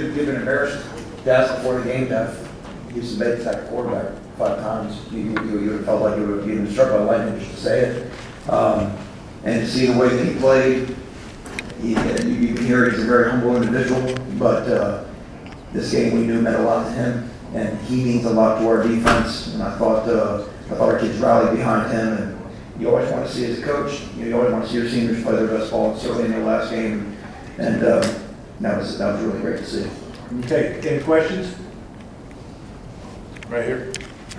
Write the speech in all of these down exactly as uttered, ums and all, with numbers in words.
you've been embarrassed Daz before the game, Daz. He used to make sack quarterback five times. You, you, you would have felt like you would have been struck by lightning just to say it. Um, and to see the way that he played, he, you, you can hear he's a very humble individual, but uh, this game we knew meant a lot to him, and he means a lot to our defense. And I thought uh, I thought our kids rallied behind him. And you always want to see as a coach, you, know, you always want to see your seniors play their best ball, certainly in their last game. And uh, that was that was really great to see. Okay, any questions? Right here.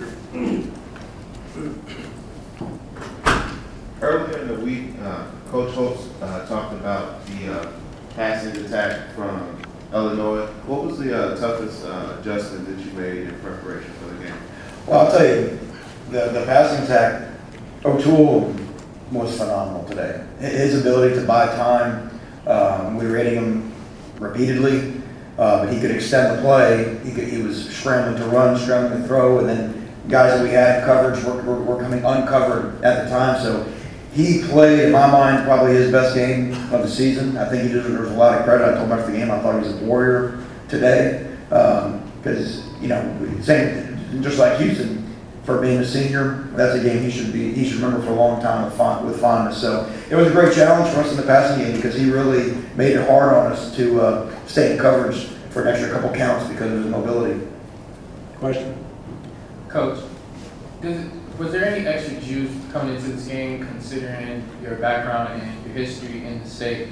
Earlier in the week, uh, Coach Holtz uh, talked about the uh, passing attack from Illinois. What was the uh, toughest uh, adjustment that you made in preparation for the game? Well, I'll tell you, the, the passing attack, O'Toole was phenomenal today. His ability to buy time, um, we were hitting him repeatedly, uh, but he could extend the play. He, could, he was scrambling to run, scrambling to throw, and then guys that we had in coverage were, were, were coming uncovered at the time. So he played, in my mind, probably his best game of the season. I think he deserves a lot of credit. I told him after the game I thought he was a warrior today because, um, you know, same, just like Houston, for being a senior, that's a game he should be he should remember for a long time with, fond, with fondness. So it was a great challenge for us in the passing game because he really made it hard on us to uh, stay in coverage for an extra couple counts because of his mobility. Question? Coach, does it, was there any extra juice coming into this game considering your background and your history in the state?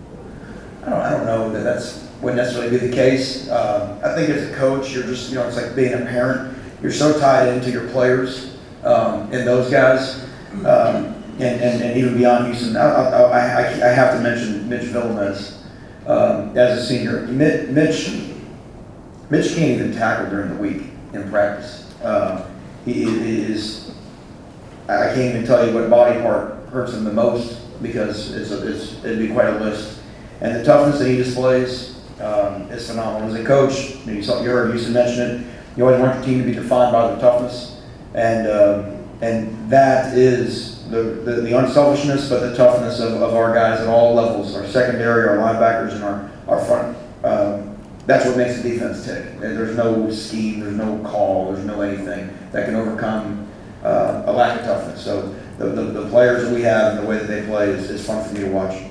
I don't, I don't know that that's would necessarily be the case. Um, I think as a coach, you're just, you know, it's like being a parent. You're so tied into your players um, and those guys, um, and, and, and even beyond Houston. I, I, I, I have to mention Mitch Villamez um, as a senior. Mitch, Mitch, Mitch can't even tackle during the week in practice. Uh, he is. I can't even tell you what body part hurts him the most because it's, a, it's it'd be quite a list. And the toughness that he displays um, is phenomenal. As a coach, you saw, you heard Houston mention it. You always want your team to be defined by their toughness, and um, and that is the, the, the unselfishness, but the toughness of, of our guys at all levels, our secondary, our linebackers, and our, our front. Um, that's what makes the defense tick. There's no scheme, there's no call, there's no anything that can overcome uh, a lack of toughness. So the, the, the players that we have and the way that they play is, is fun for me to watch.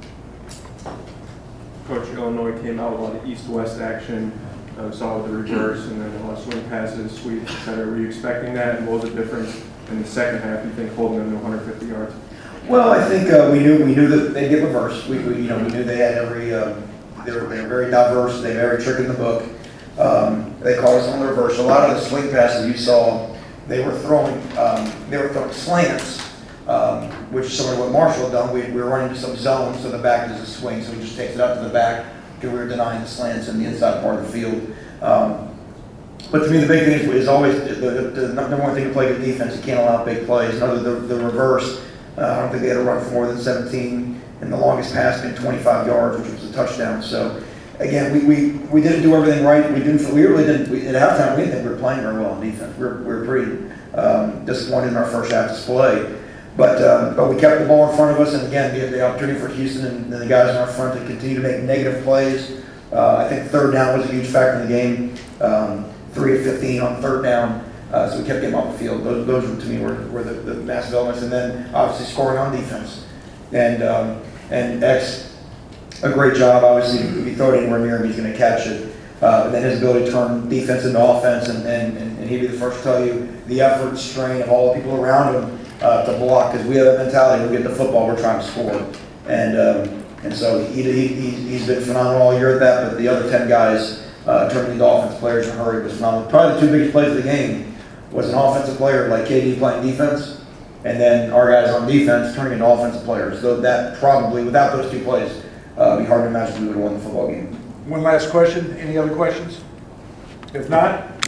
Coach, Illinois came out with a lot of east-west action. Uh, saw the reverse and then a lot of swing passes, sweeps, et cetera. Were you expecting that? And what was the difference in the second half, you think, holding them to one hundred fifty yards? Well, I think uh, we knew we knew that they'd get reverse. We, we you know we knew they had every um, they, were, they were very diverse. They had every trick in the book. Um, they called us on the reverse. A lot of the swing passes you saw, they were throwing um, they were throwing slants, um, which is similar to what Marshall had done. We, we were running to some zones, so the back is a swing, so he just takes it up to the back. We were denying the slants in the inside part of the field. Um, but to me, the big thing is, is always the, the, the number one thing to play good defense. You can't allow big plays. Another, the, the reverse, uh, I don't think they had a run for more than seventeen, and the longest pass being twenty-five yards, which was a touchdown. So, again, we, we, we didn't do everything right. We didn't. We really didn't. We, at halftime, we didn't think we were playing very well on defense. We were, we were pretty um, disappointed in our first half display. But um, but we kept the ball in front of us, and again, the, the opportunity for Houston and, and the guys in our front to continue to make negative plays. Uh, I think third down was a huge factor in the game. Um, three of fifteen on third down, uh, so we kept getting off the field. Those, those were, to me, were, were the, the massive elements. And then obviously scoring on defense. And um, and X, a great job. Obviously, if you throw it anywhere near him, he's going to catch it. Uh, and then his ability to turn defense into offense, and, and, and he'd be the first to tell you the effort and strain of all the people around him uh, to block, because we have that mentality. We get the football, we're trying to score. And um, and so he, he, he, he's been phenomenal all year at that, but the other ten guys uh, turning into offensive players in a hurry was phenomenal. Probably the two biggest plays of the game was an offensive player like K D playing defense, and then our guys on defense turning into offensive players. So that probably, without those two plays, uh, it'd be hard to imagine we would have won the football game. One last question. Any other questions? If not,